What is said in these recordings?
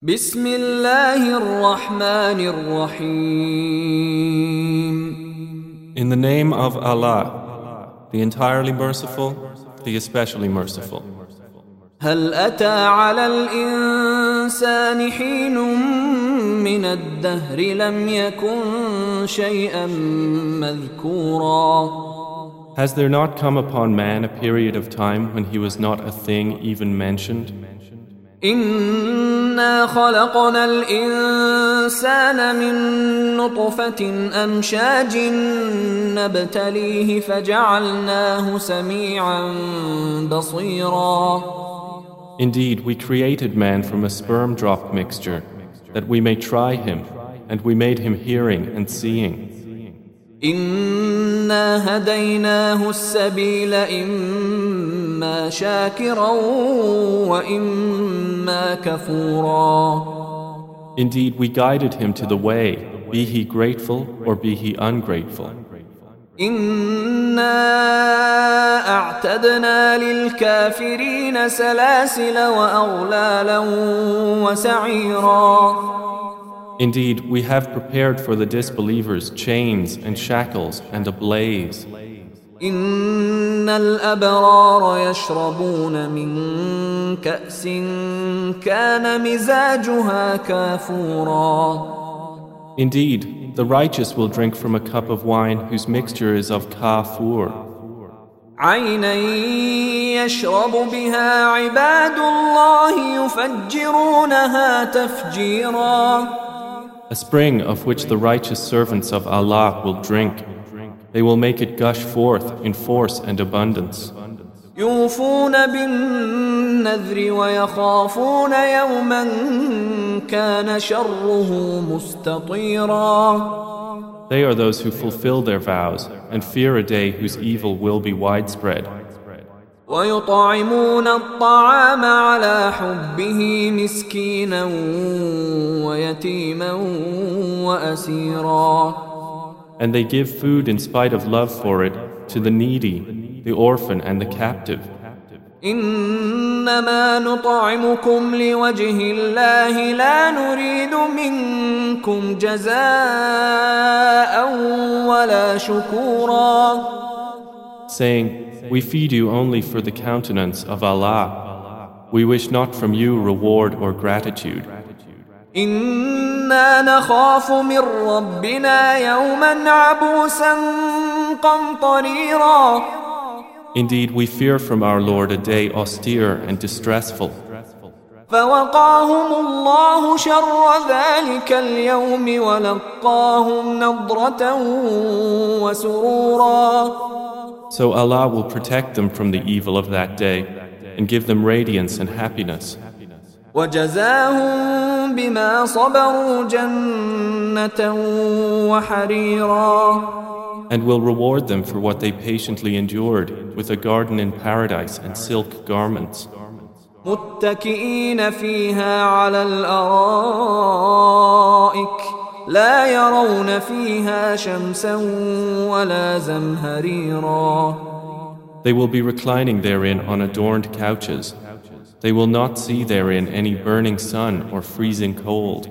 بسم الله الرحمن الرحيم. In the name of Allah, the entirely merciful, the especially merciful. هل أتى على الإنسان حين من الدهر لم يكن شيئا مذكورا. Has there not come upon man a period of time when he was not a thing even mentioned? إنا خلقنا الإنسان من نطفة أمشاج نبتليه فجعلناه سميعا بصيرا. Indeed, we created man from a sperm drop mixture, that we may try him, and we made him hearing and seeing. إنا هديناه السبيل إما شاكرا وإما كفورا. Indeed, we guided him to the way, be he grateful or be he ungrateful. إنا أعتدنا للكافرين سلاسل وأغلالا وسعيرا. Indeed, we have prepared for the disbelievers chains and shackles and a blaze. إن الأبرار يشربون من كأس كان مزاجها كافورا. Indeed, the righteous will drink from a cup of wine whose mixture is of kafur. عينا يشرب بها عباد الله يفجرونها تفجيرا. A spring of which the righteous servants of Allah will drink. They will make it gush forth in force and abundance. يوفون بالنذر ويخافون يوما كان شره مستطيرا. They are those who fulfill their vows and fear a day whose evil will be widespread. ويطعمون الطعام على حبه مسكينا ويتيما وأسيرا. And they give food in spite of love for it to the needy, the orphan and the captive. إنما نطعمكم لوجه الله لا نريد منكم جزاء ولا شكورا. Saying, we feed you only for the countenance of Allah. We wish not from you reward or gratitude. إنا نخاف من ربنا يوما عبوسا قمطريرا. Indeed, we fear from our Lord a day austere and distressful. فوقاهم الله شر ذلك اليوم ولقاهم نضرة وسرورا. So Allah will protect them from the evil of that day and give them radiance and happiness. وجزاهم بما صبروا جنة وحريرا. And will reward them for what they patiently endured with a garden in paradise and silk garments. متكئين فيها على الأرائك لا يرون فيها شمسا ولا زمهريرا. They will be reclining therein on adorned couches. They will not see therein any burning sun or freezing cold.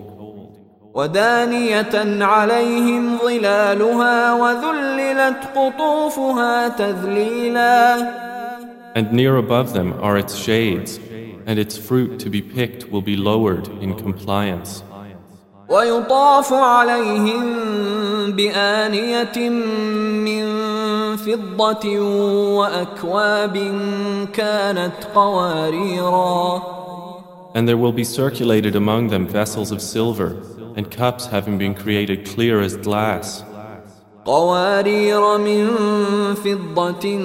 ودانية عليهم ظلالها وذللت قطوفها تذليلا. And near above them are its shades, and its fruit to be picked will be lowered in compliance. ويطاف عليهم بآنية من فضة وأكواب كانت قواريرا. And there will be circulated among them vessels of silver and cups having been created clear as glass. قوارير من فضة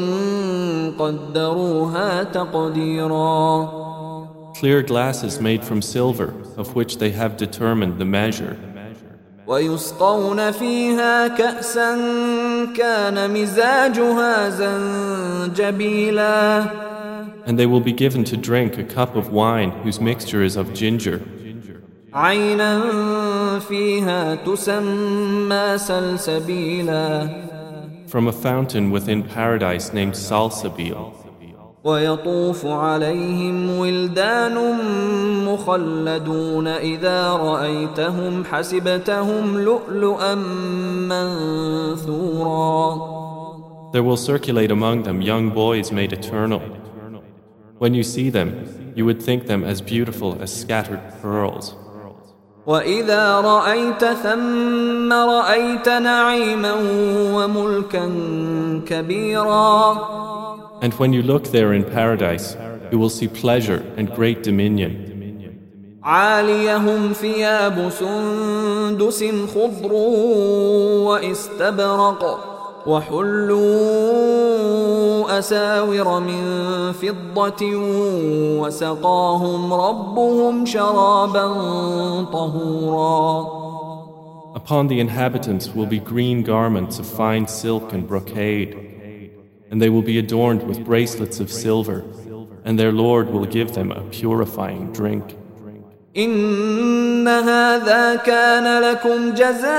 قدروها تقديرا. Clear glasses made from silver, of which they have determined the measure. ويسقون فيها كأسا كان مزاجها زنجبيلا. And they will be given to drink a cup of wine whose mixture is of ginger. عينا فيها تسمى سلسبيلا. From a fountain within paradise named Salsabil. ويطوف عليهم ولدان مخلدون إذا رأيتهم حسبتهم لؤلؤا منثورا. There will circulate among them young boys made eternal. When you see them, you would think them as beautiful as scattered pearls. وإذا رأيت ثم رأيت نعيما وملكا كبيرا. And when you look there in paradise, you will see pleasure and great dominion. عاليهم ثياب سندس خضر واستبرق وحلوا أساور من فضة وسقاهم ربهم شرابا طهورا. Upon the inhabitants will be green garments of fine silk and brocade, and they will be adorned with bracelets of silver, and their Lord will give them a purifying drink. إن هذا كان لكم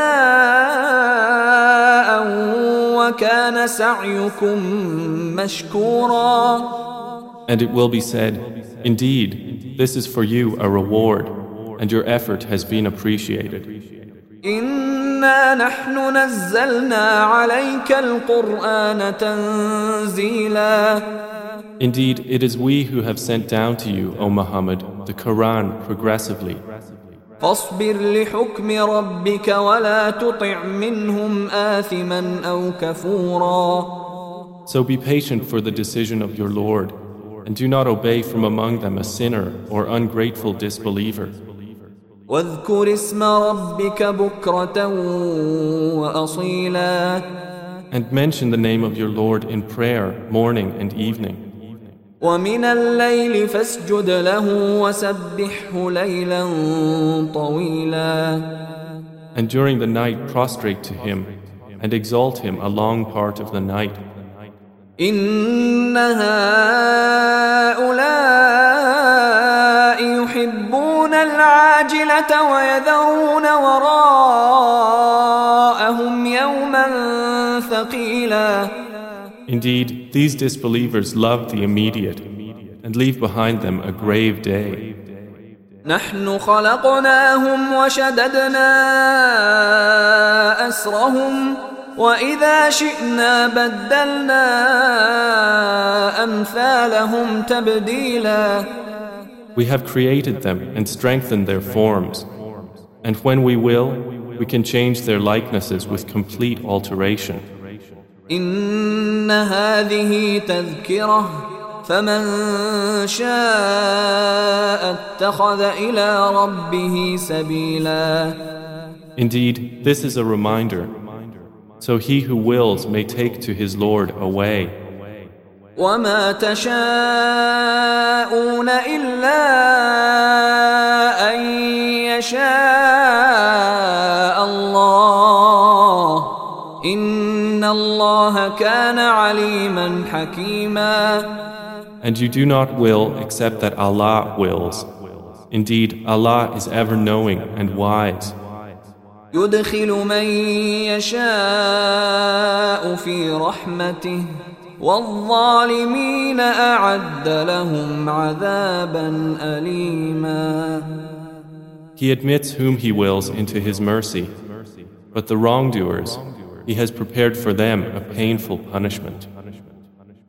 جزاء وكان سعيكم مشكورا. And it will be said, indeed, this is for you a reward, and your effort has been appreciated. إنا نحن نزلنا عليك القرآن تنزيلا. Indeed, it is we who have sent down to you, O Muhammad, the Quran progressively. فاصبر لحكم ربك ولا تطع منهم آثما أو كفورا. So be patient for the decision of your Lord, and do not obey from among them a sinner or ungrateful disbeliever. واذكر اسم ربك بكرة وأصيلا. And mention the name of your Lord in prayer, morning and evening. ومن الليل فاسجد له وسبحه ليلا طويلا. And during the night prostrate to him and exalt him a long part of the night. إن هؤلاء يحبون العاجلة ويذرون وراءهم يوما ثقيلا. Indeed, these disbelievers love the immediate and leave behind them a grave day. نحن خلقناهم وشددنا أسرهم وإذا شئنا بدلنا أمثالهم تبديلا. We have created them and strengthened their forms, and when we will, we can change their likenesses with complete alteration. إن هذه تذكرة فمن شاء اتخذ إلى ربه سبيلا. Indeed, this is a reminder, so he who wills may take to his Lord a way. وما تشاءون إلا أن يشاء الله إن الله كان عليما حكيما. And you do not will except that Allah wills. Indeed, Allah is ever knowing and wise. يدخل من يشاء في رحمته والظالمين أعد لهم عذابا أليما. He admits whom He wills into His mercy, but the wrongdoers, He has prepared for them a painful punishment.